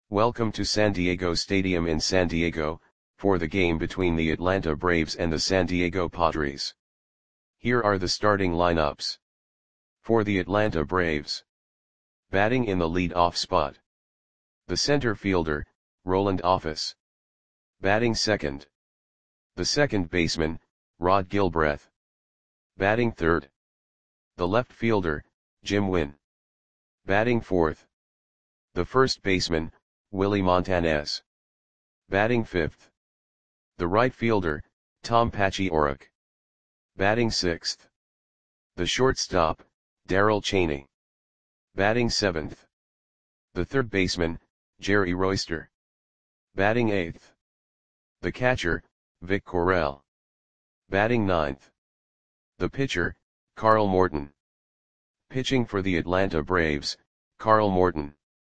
Welcome to San Diego Stadium in San Diego, for the game between the Atlanta Braves and the San Diego Padres. Here are the starting lineups. For the Atlanta Braves. Batting in the lead-off spot. The center fielder, Roland Office. Batting second. The second baseman, Rod Gilbreth. Batting third. The left fielder, Jim Wynn. Batting fourth. The first baseman, Willie Montanez. Batting fifth. The right fielder, Tom Paciorek. Batting sixth. The shortstop, Darrell Chaney. Batting seventh. The third baseman, Jerry Royster. Batting eighth. The catcher, Vic Correll. Batting ninth. The pitcher, Carl Morton. Pitching for the Atlanta Braves, Carl Morton.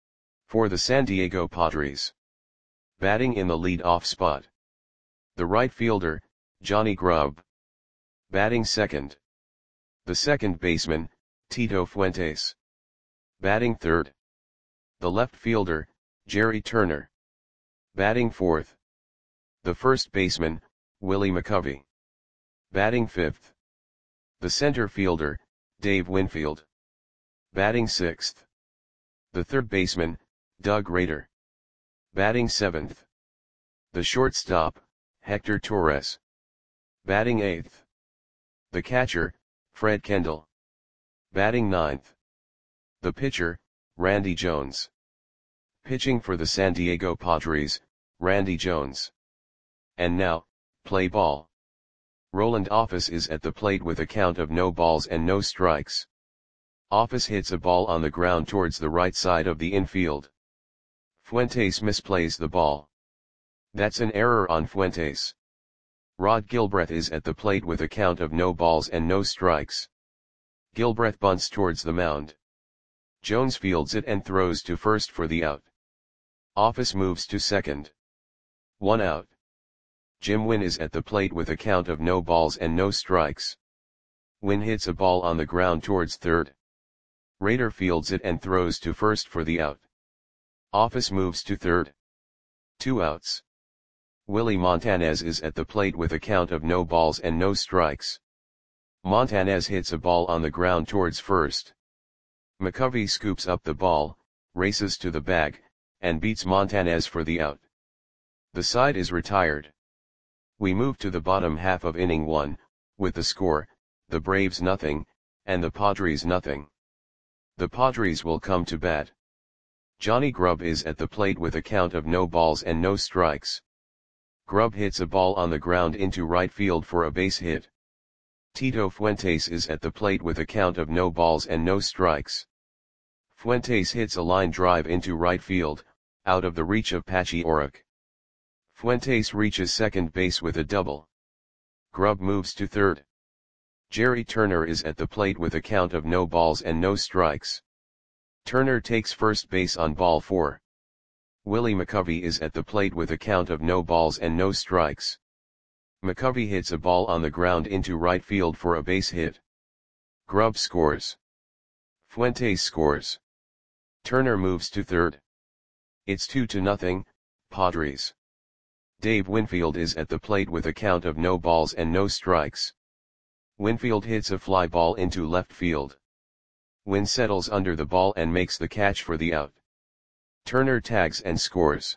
For the San Diego Padres. Batting in the lead-off spot. The right fielder, Johnny Grubb. Batting second. The second baseman, Tito Fuentes. Batting third. The left fielder, Jerry Turner. Batting fourth. The first baseman, Willie McCovey. Batting fifth. The center fielder, Dave Winfield. Batting sixth. The third baseman, Doug Rader. Batting seventh. The shortstop, Hector Torres. Batting eighth. The catcher, Fred Kendall. Batting ninth. The pitcher, Randy Jones. Pitching for the San Diego Padres, Randy Jones. And now, play ball. Roland Office is at the plate with a count of no balls and no strikes. Office hits a ball on the ground towards the right side of the infield. Fuentes misplays the ball. That's an error on Fuentes. Rod Gilbreth is at the plate with a count of no balls and no strikes. Gilbreth bunts towards the mound. Jones fields it and throws to first for the out. Office moves to second. 1 out. Jim Wynn is at the plate with a count of no balls and no strikes. Wynn hits a ball on the ground towards third. Rader fields it and throws to first for the out. Office moves to third. 2 outs. Willie Montanez is at the plate with a count of no balls and no strikes. Montanez hits a ball on the ground towards first. McCovey scoops up the ball, races to the bag, and beats Montanez for the out. The side is retired. We move to the bottom half of inning 1, with the score, the Braves nothing, and the Padres nothing. The Padres will come to bat. Johnny Grubb is at the plate with a count of no balls and no strikes. Grubb hits a ball on the ground into right field for a base hit. Tito Fuentes is at the plate with a count of no balls and no strikes. Fuentes hits a line drive into right field, out of the reach of Paciorek. Fuentes reaches second base with a double. Grubb moves to third. Jerry Turner is at the plate with a count of no balls and no strikes. Turner takes first base on ball 4. Willie McCovey is at the plate with a count of no balls and no strikes. McCovey hits a ball on the ground into right field for a base hit. Grubb scores. Fuentes scores. Turner moves to third. It's 2-0, Padres. Dave Winfield is at the plate with a count of no balls and no strikes. Winfield hits a fly ball into left field. Wynn settles under the ball and makes the catch for the out. Turner tags and scores.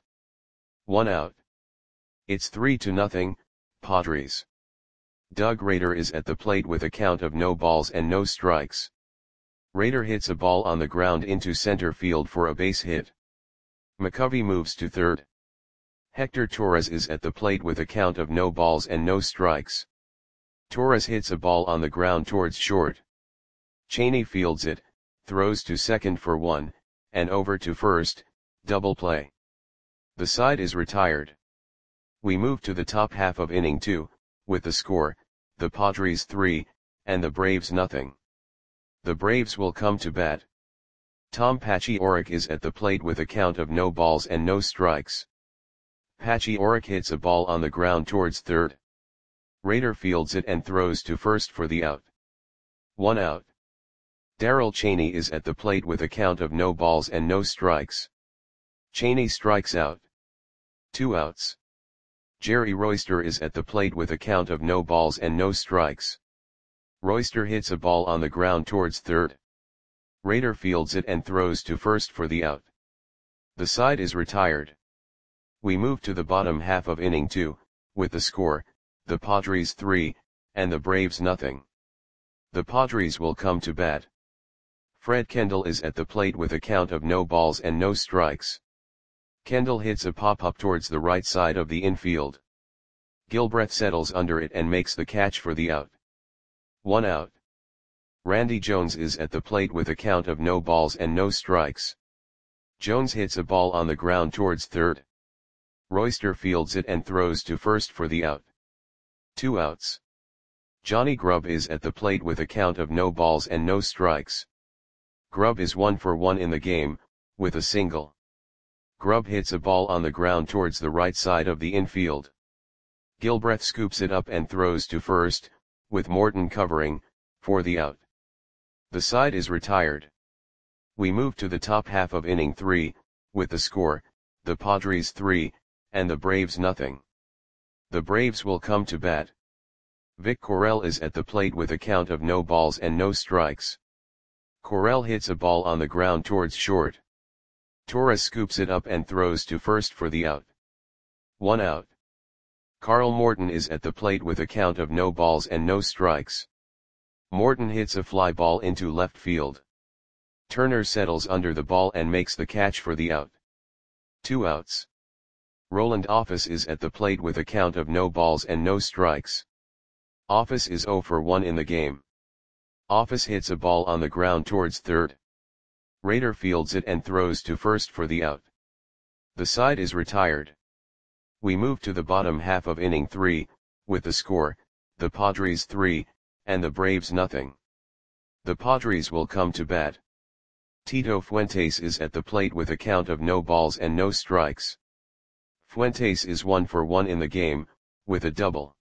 1 out. It's 3-0, Padres. Doug Rader is at the plate with a count of no balls and no strikes. Rader hits a ball on the ground into center field for a base hit. McCovey moves to third. Hector Torres is at the plate with a count of no balls and no strikes. Torres hits a ball on the ground towards short. Chaney fields it, throws to second for 1, and over to first, double play. The side is retired. We move to the top half of inning 2, with the score, the Padres 3, and the Braves nothing. The Braves will come to bat. Tom Paciorek is at the plate with a count of no balls and no strikes. Paciorek hits a ball on the ground towards third. Rader fields it and throws to first for the out. 1 out. Darrell Chaney is at the plate with a count of no balls and no strikes. Cheney strikes out. 2 outs. Jerry Royster is at the plate with a count of no balls and no strikes. Royster hits a ball on the ground towards third. Rader fields it and throws to first for the out. The side is retired. We move to the bottom half of inning 2, with the score, the Padres 3, and the Braves nothing. The Padres will come to bat. Fred Kendall is at the plate with a count of no balls and no strikes. Kendall hits a pop-up towards the right side of the infield. Gilbreth settles under it and makes the catch for the out. 1 out. Randy Jones is at the plate with a count of no balls and no strikes. Jones hits a ball on the ground towards third. Royster fields it and throws to first for the out. 2 outs. Johnny Grubb is at the plate with a count of no balls and no strikes. Grubb is 1 for 1 in the game, with a single. Grubb hits a ball on the ground towards the right side of the infield. Gilbreth scoops it up and throws to first, with Morton covering, for the out. The side is retired. We move to the top half of inning 3, with the score, the Padres 3, and the Braves nothing. The Braves will come to bat. Vic Correll is at the plate with a count of no balls and no strikes. Correll hits a ball on the ground towards short. Torres scoops it up and throws to first for the out. 1 out. Carl Morton is at the plate with a count of no balls and no strikes. Morton hits a fly ball into left field. Turner settles under the ball and makes the catch for the out. 2 outs. Roland Office is at the plate with a count of no balls and no strikes. Office is 0 for 1 in the game. Office hits a ball on the ground towards third. Rader fields it and throws to first for the out. The side is retired. We move to the bottom half of inning 3, with the score, the Padres 3, and the Braves nothing. The Padres will come to bat. Tito Fuentes is at the plate with a count of no balls and no strikes. Fuentes is 1 for 1 in the game, with a double.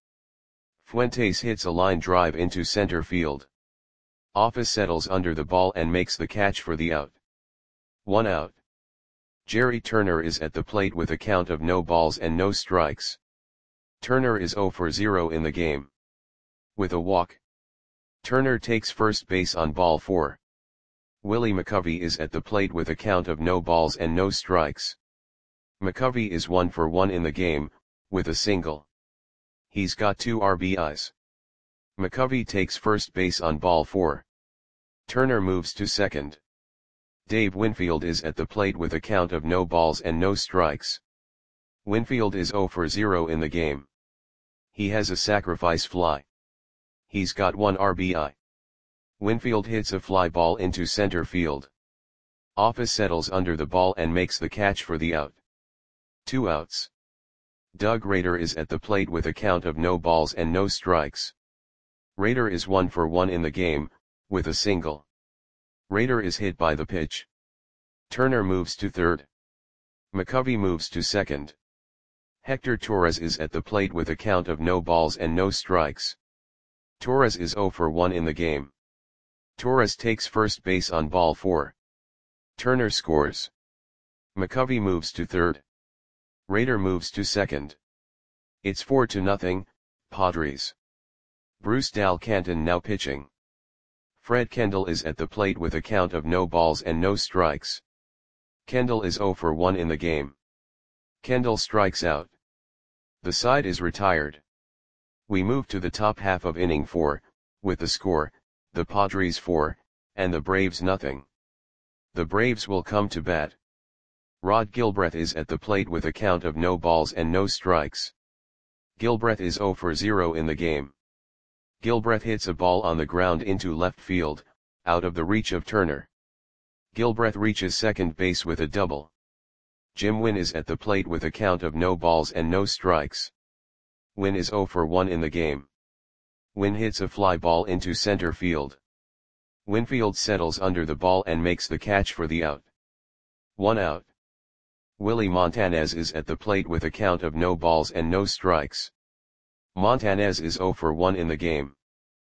Fuentes hits a line drive into center field. Office settles under the ball and makes the catch for the out. 1 out. Jerry Turner is at the plate with a count of no balls and no strikes. Turner is 0 for 0 in the game. With a walk. Turner takes first base on ball 4. Willie McCovey is at the plate with a count of no balls and no strikes. McCovey is 1 for 1 in the game, with a single. He's got 2 RBIs. McCovey takes first base on ball 4. Turner moves to second. Dave Winfield is at the plate with a count of no balls and no strikes. Winfield is 0 for 0 in the game. He has a sacrifice fly. He's got 1 RBI. Winfield hits a fly ball into center field. Office settles under the ball and makes the catch for the out. 2 outs. Doug Rader is at the plate with a count of no balls and no strikes. Rader is 1 for 1 in the game, with a single. Rader is hit by the pitch. Turner moves to third. McCovey moves to second. Hector Torres is at the plate with a count of no balls and no strikes. Torres is 0 for 1 in the game. Torres takes first base on ball 4. Turner scores. McCovey moves to third. Rader moves to second. It's 4-0, Padres. Bruce Dal Canton now pitching. Fred Kendall is at the plate with a count of no balls and no strikes. Kendall is 0 for 1 in the game. Kendall strikes out. The side is retired. We move to the top half of inning 4, with the score, the Padres 4, and the Braves nothing. The Braves will come to bat. Rod Gilbreth is at the plate with a count of no balls and no strikes. Gilbreth is 0 for 0 in the game. Gilbreth hits a ball on the ground into left field, out of the reach of Turner. Gilbreth reaches second base with a double. Jim Wynn is at the plate with a count of no balls and no strikes. Wynn is 0 for 1 in the game. Wynn hits a fly ball into center field. Winfield settles under the ball and makes the catch for the out. 1 out. Willie Montanez is at the plate with a count of no balls and no strikes. Montanez is 0 for 1 in the game.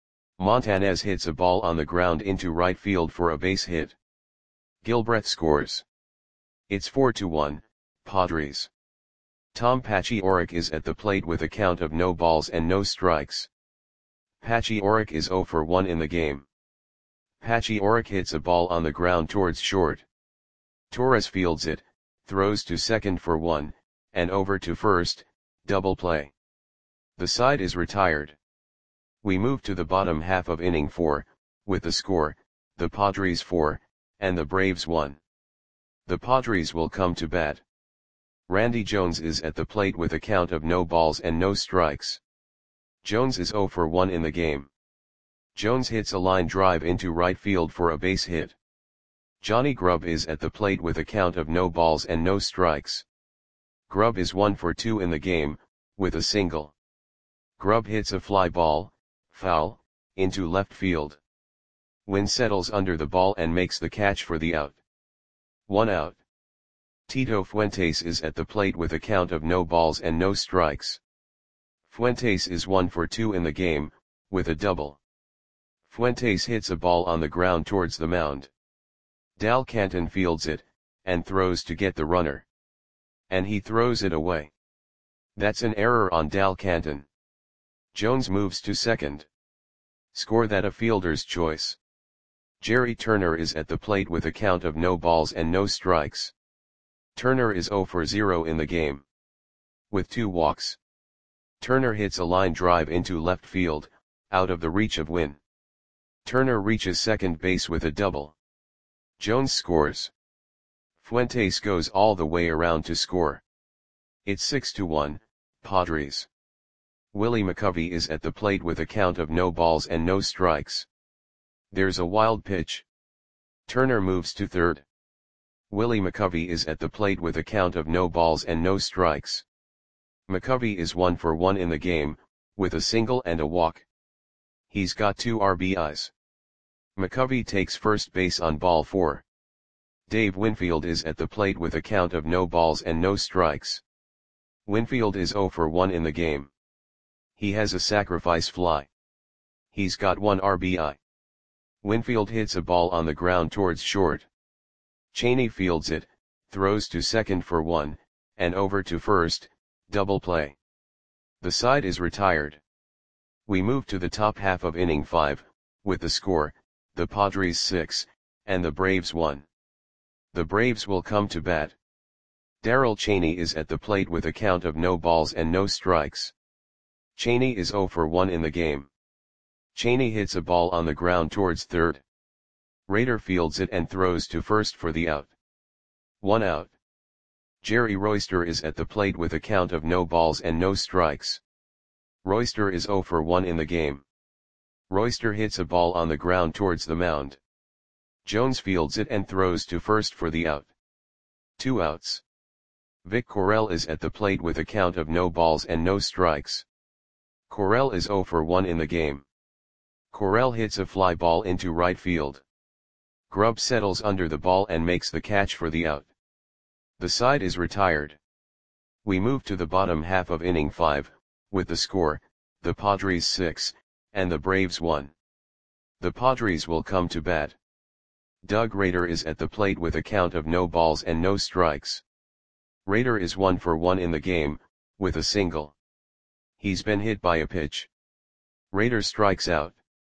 Montanez hits a ball on the ground into right field for a base hit. Gilbreth scores. It's 4-1, Padres. Tom Pachioric is at the plate with a count of no balls and no strikes. Pachioric is 0 for 1 in the game. Pachioric hits a ball on the ground towards short. Torres fields it, throws to second for 1, and over to first, double play. The side is retired. We move to the bottom half of inning 4, with the score, the Padres 4, and the Braves 1. The Padres will come to bat. Randy Jones is at the plate with a count of no balls and no strikes. Jones is 0 for 1 in the game. Jones hits a line drive into right field for a base hit. Johnny Grubb is at the plate with a count of no balls and no strikes. Grubb is 1 for 2 in the game, with a single. Grubb hits a fly ball, foul, into left field. Wynn settles under the ball and makes the catch for the out. 1 out. Tito Fuentes is at the plate with a count of no balls and no strikes. Fuentes is 1 for 2 in the game, with a double. Fuentes hits a ball on the ground towards the mound. Dal Canton fields it, and throws to get the runner. And he throws it away. That's an error on Dal Canton. Jones moves to second. Score that a fielder's choice. Jerry Turner is at the plate with a count of no balls and no strikes. Turner is 0 for 0 in the game. With 2 walks. Turner hits a line drive into left field, out of the reach of Wynn. Turner reaches second base with a double. Jones scores. Fuentes goes all the way around to score. It's 6-1, Padres. Willie McCovey is at the plate with a count of no balls and no strikes. There's a wild pitch. Turner moves to third. Willie McCovey is at the plate with a count of no balls and no strikes. McCovey is 1 for 1 in the game, with a single and a walk. He's got 2 RBIs. McCovey takes first base on ball 4. Dave Winfield is at the plate with a count of no balls and no strikes. Winfield is 0 for 1 in the game. He has a sacrifice fly. He's got 1 RBI. Winfield hits a ball on the ground towards short. Cheney fields it, throws to second for 1, and over to first, double play. The side is retired. We move to the top half of inning 5, with the score, the Padres 6, and the Braves 1. The Braves will come to bat. Darrell Cheney is at the plate with a count of no balls and no strikes. Cheney is 0 for 1 in the game. Cheney hits a ball on the ground towards third. Rader fields it and throws to first for the out. 1 out. Jerry Royster is at the plate with a count of no balls and no strikes. Royster is 0 for 1 in the game. Royster hits a ball on the ground towards the mound. Jones fields it and throws to first for the out. 2 outs. Vic Correll is at the plate with a count of no balls and no strikes. Correll is 0 for 1 in the game. Correll hits a fly ball into right field. Grubb settles under the ball and makes the catch for the out. The side is retired. We move to the bottom half of inning 5, with the score, the Padres 6, and the Braves 1. The Padres will come to bat. Doug Rader is at the plate with a count of no balls and no strikes. Rader is 1 for 1 in the game, with a single. He's been hit by a pitch. Rader strikes out.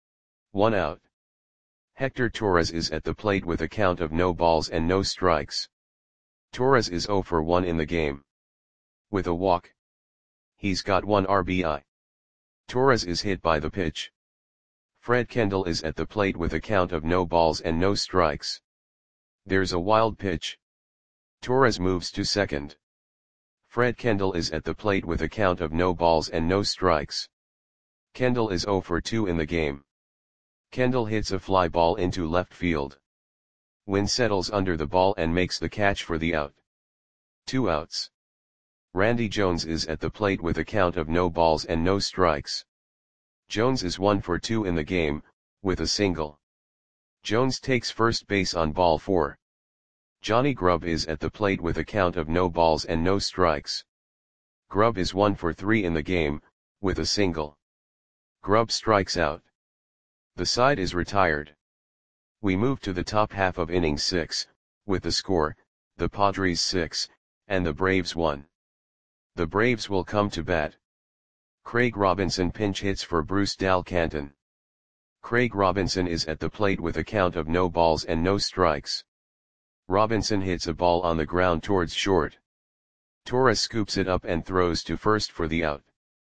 1 out. Hector Torres is at the plate with a count of no balls and no strikes. Torres is 0 for 1 in the game. With a walk. He's got 1 RBI. Torres is hit by the pitch. Fred Kendall is at the plate with a count of no balls and no strikes. There's a wild pitch. Torres moves to second. Fred Kendall is at the plate with a count of no balls and no strikes. Kendall is 0 for 2 in the game. Kendall hits a fly ball into left field. Wynn settles under the ball and makes the catch for the out. 2 outs. Randy Jones is at the plate with a count of no balls and no strikes. Jones is 1 for 2 in the game, with a single. Jones takes first base on ball 4. Johnny Grubb is at the plate with a count of no balls and no strikes. Grubb is 1 for 3 in the game, with a single. Grubb strikes out. The side is retired. We move to the top half of inning 6, with the score, the Padres 6, and the Braves 1. The Braves will come to bat. Craig Robinson pinch hits for Bruce Dal Canton. Craig Robinson is at the plate with a count of no balls and no strikes. Robinson hits a ball on the ground towards short. Torres scoops it up and throws to first for the out.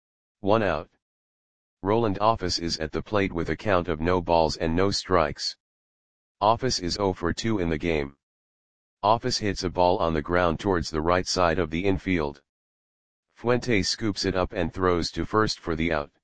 1 out. Roland Office is at the plate with a count of no balls and no strikes. Office is 0 for 2 in the game. Office hits a ball on the ground towards the right side of the infield. Fuentes scoops it up and throws to first for the out.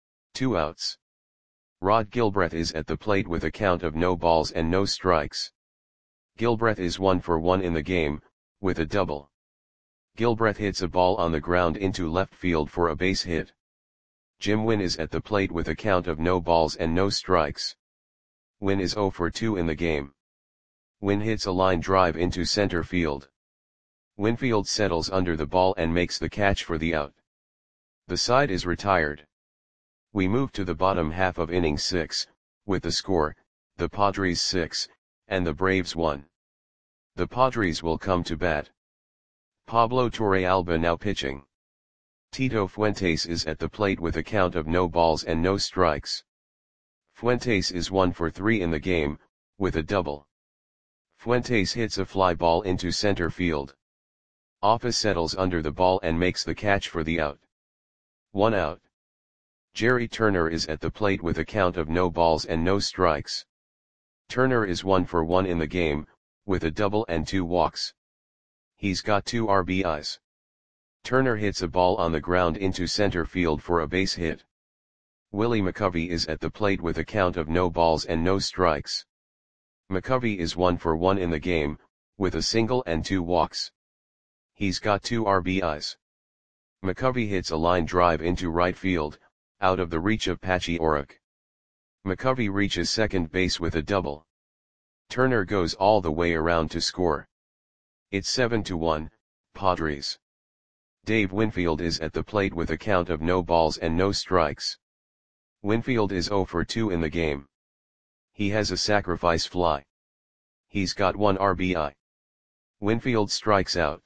2 outs. Rod Gilbreth is at the plate with a count of no balls and no strikes. Gilbreth is 1 for 1 in the game, with a double. Gilbreth hits a ball on the ground into left field for a base hit. Jim Wynn is at the plate with a count of no balls and no strikes. Wynn is 0 for 2 in the game. Wynn hits a line drive into center field. Winfield settles under the ball and makes the catch for the out. The side is retired. We move to the bottom half of inning 6, with the score, the Padres 6, and the Braves 1. The Padres will come to bat. Pablo Torrealba now pitching. Tito Fuentes is at the plate with a count of no balls and no strikes. Fuentes is 1 for 3 in the game, with a double. Fuentes hits a fly ball into center field. Office settles under the ball and makes the catch for the out. 1 out. Jerry Turner is at the plate with a count of no balls and no strikes. Turner is 1 for 1 in the game, with a double and 2 walks. He's got 2 RBIs. Turner hits a ball on the ground into center field for a base hit. Willie McCovey is at the plate with a count of no balls and no strikes. McCovey is 1 for 1 in the game, with a single and 2 walks. He's got 2 RBIs. McCovey hits a line drive into right field, out of the reach of Patchy Orrock. McCovey reaches second base with a double. Turner goes all the way around to score. It's 7-1, Padres. Dave Winfield is at the plate with a count of no balls and no strikes. Winfield is 0 for 2 in the game. He has a sacrifice fly. He's got 1 RBI. Winfield strikes out.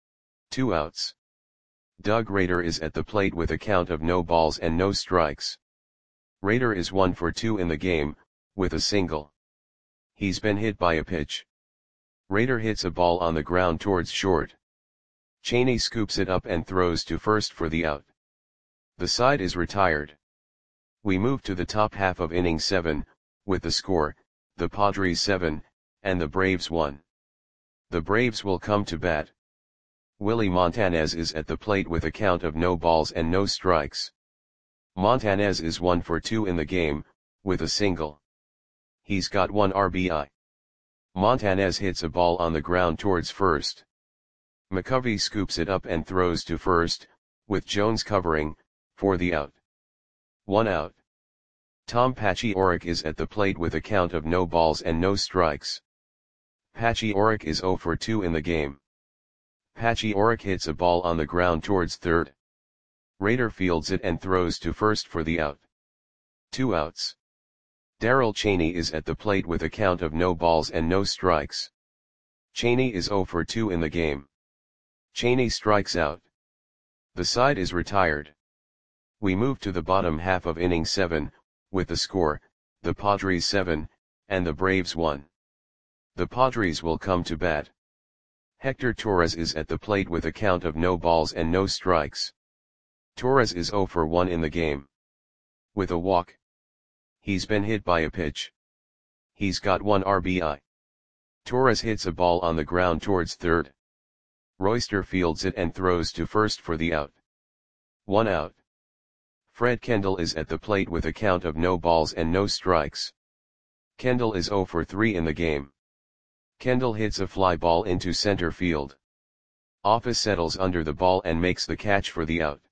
2 outs. Doug Rader is at the plate with a count of no balls and no strikes. Rader is 1 for 2 in the game, with a single. He's been hit by a pitch. Rader hits a ball on the ground towards short. Cheney scoops it up and throws to first for the out. The side is retired. We move to the top half of inning 7, with the score, the Padres 7, and the Braves 1. The Braves will come to bat. Willie Montanez is at the plate with a count of no balls and no strikes. Montanez is 1 for 2 in the game, with a single. He's got 1 RBI. Montanez hits a ball on the ground towards first. McCovey scoops it up and throws to first, with Jones covering, for the out. 1 out. Tom Patchy Orrock is at the plate with a count of no balls and no strikes. Patchy Orrock is 0 for 2 in the game. Patchy Orrock hits a ball on the ground towards third. Rader fields it and throws to first for the out. 2 outs. Darrell Cheney is at the plate with a count of no balls and no strikes. Cheney is 0 for 2 in the game. Cheney strikes out. The side is retired. We move to the bottom half of inning 7, with the score, the Padres 7, and the Braves 1. The Padres will come to bat. Hector Torres is at the plate with a count of no balls and no strikes. Torres is 0 for 1 in the game. With a walk. He's been hit by a pitch. He's got 1 RBI. Torres hits a ball on the ground towards third. Royster fields it and throws to first for the out. 1 out. Fred Kendall is at the plate with a count of no balls and no strikes. Kendall is 0 for 3 in the game. Kendall hits a fly ball into center field. Office settles under the ball and makes the catch for the out.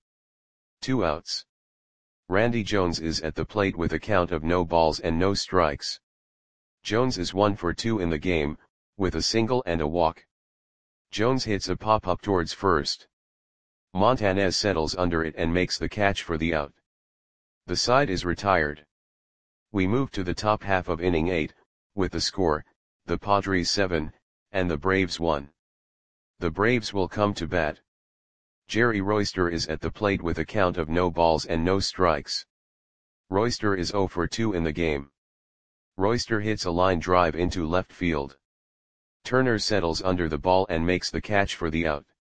2 outs. Randy Jones is at the plate with a count of no balls and no strikes. Jones is 1 for 2 in the game, with a single and a walk. Jones hits a pop-up towards first. Montanez settles under it and makes the catch for the out. The side is retired. We move to the top half of inning 8, with the score, the Padres 7, and the Braves 1. The Braves will come to bat. Jerry Royster is at the plate with a count of no balls and no strikes. Royster is 0 for 2 in the game. Royster hits a line drive into left field. Turner settles under the ball and makes the catch for the out.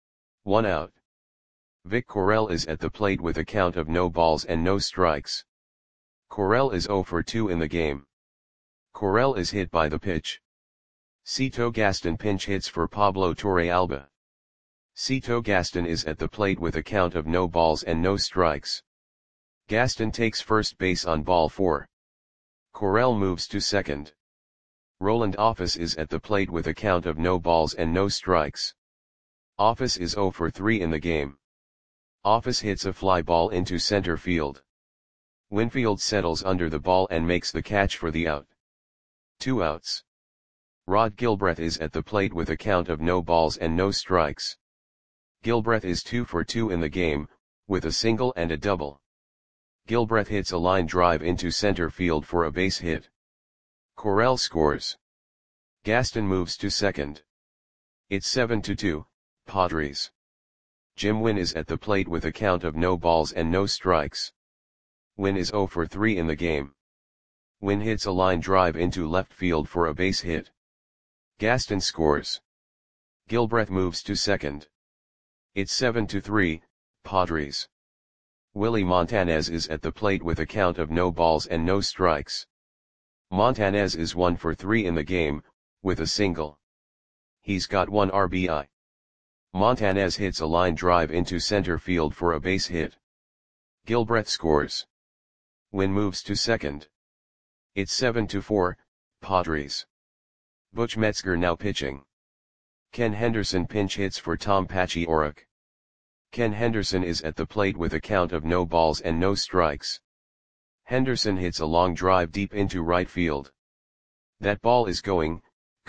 1 out. Vic Correll is at the plate with a count of no balls and no strikes. Correll is 0 for 2 in the game. Correll is hit by the pitch. Cito Gaston pinch hits for Pablo Torrealba. Cito Gaston is at the plate with a count of no balls and no strikes. Gaston takes first base on ball 4. Correll moves to second. Roland Office is at the plate with a count of no balls and no strikes. Office is 0 for 3 in the game. Office hits a fly ball into center field. Winfield settles under the ball and makes the catch for the out. 2 outs. Rod Gilbreth is at the plate with a count of no balls and no strikes. Gilbreth is 2 for 2 in the game, with a single and a double. Gilbreth hits a line drive into center field for a base hit. Correll scores. Gaston moves to second. It's 7-2, Padres. Jim Wynn is at the plate with a count of no balls and no strikes. Wynn is 0 for 3 in the game. Wynn hits a line drive into left field for a base hit. Gaston scores. Gilbreth moves to second. It's 7-3, Padres. Willie Montanez is at the plate with a count of no balls and no strikes. Montanez is 1 for 3 in the game, with a single. He's got 1 RBI. Montanez hits a line drive into center field for a base hit. Gilbreth scores. Wynn moves to second. It's 7-4, Padres. Butch Metzger now pitching. Ken Henderson pinch hits for Tom Paciorek. Ken Henderson is at the plate with a count of no balls and no strikes. Henderson hits a long drive deep into right field. That ball is going,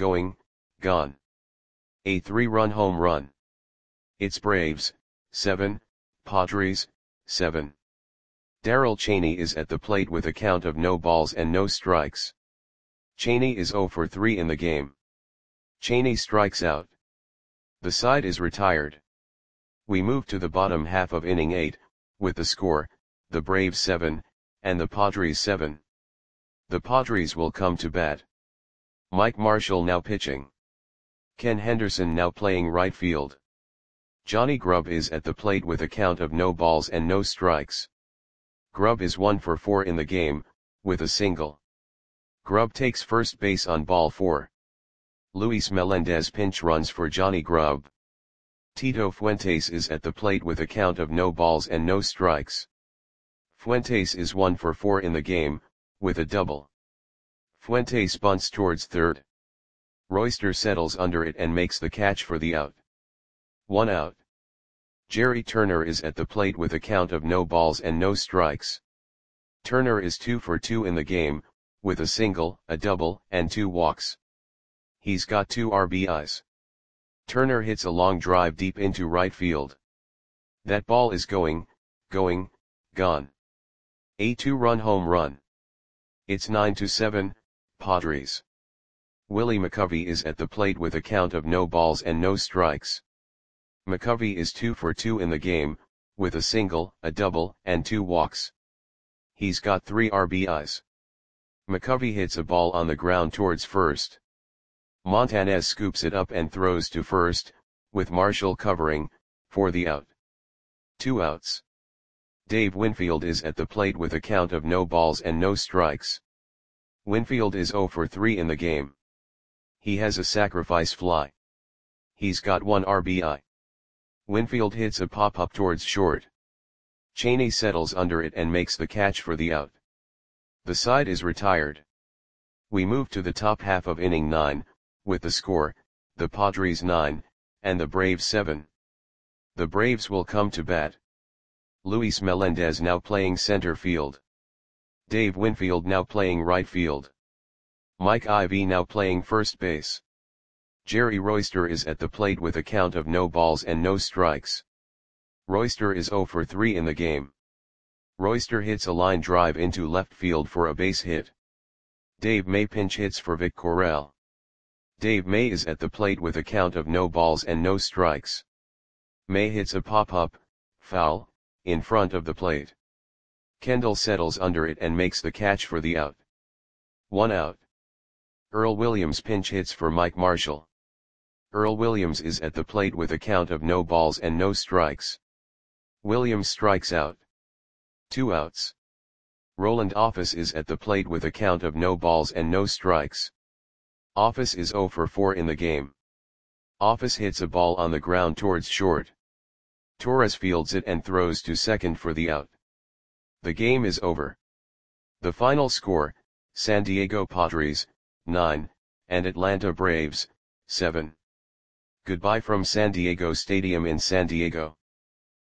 gone. A 3-run home run. It's Braves, 7, Padres, 7. Darrell Chaney is at the plate with a count of no balls and no strikes. Chaney is 0 for 3 in the game. Chaney strikes out. The side is retired. We move to the bottom half of inning 8, with the score, the Braves 7, and the Padres 7. The Padres will come to bat. Mike Marshall now pitching. Ken Henderson now playing right field. Johnny Grubb is at the plate with a count of no balls and no strikes. Grubb is 1 for 4 in the game, with a single. Grubb takes first base on ball 4. Luis Melendez pinch runs for Johnny Grubb. Tito Fuentes is at the plate with a count of no balls and no strikes. Fuentes is 1 for 4 in the game, with a double. Fuentes bunts towards third. Royster settles under it and makes the catch for the out. 1 out. Jerry Turner is at the plate with a count of no balls and no strikes. Turner is 2 for 2 in the game, with a single, a double, and 2 walks. He's got 2 RBIs. Turner hits a long drive deep into right field. That ball is going, gone. A 2-run home run. It's 9-7, Padres. Willie McCovey is at the plate with a count of no balls and no strikes. McCovey is 2 for 2 in the game, with a single, a double, and 2 walks. He's got 3 RBIs. McCovey hits a ball on the ground towards first. Montanez scoops it up and throws to first, with Marshall covering, for the out. 2 outs. Dave Winfield is at the plate with a count of no balls and no strikes. Winfield is 0 for 3 in the game. He has a sacrifice fly. He's got 1 RBI. Winfield hits a pop-up towards short. Chaney settles under it and makes the catch for the out. The side is retired. We move to the top half of inning 9, with the score, the Padres 9, and the Braves 7. The Braves will come to bat. Luis Melendez now playing center field. Dave Winfield now playing right field. Mike Ivy now playing first base. Jerry Royster is at the plate with a count of no balls and no strikes. Royster is 0 for 3 in the game. Royster hits a line drive into left field for a base hit. Dave May pinch hits for Vic Correll. Dave May is at the plate with a count of no balls and no strikes. May hits a pop-up, foul, in front of the plate. Kendall settles under it and makes the catch for the out. 1 out. Earl Williams pinch hits for Mike Marshall. Earl Williams is at the plate with a count of no balls and no strikes. Williams strikes out. 2 outs. Roland Office is at the plate with a count of no balls and no strikes. Office is 0 for 4 in the game. Office hits a ball on the ground towards short. Torres fields it and throws to second for the out. The game is over. The final score, San Diego Padres, 9, and Atlanta Braves, 7. Goodbye from San Diego Stadium in San Diego.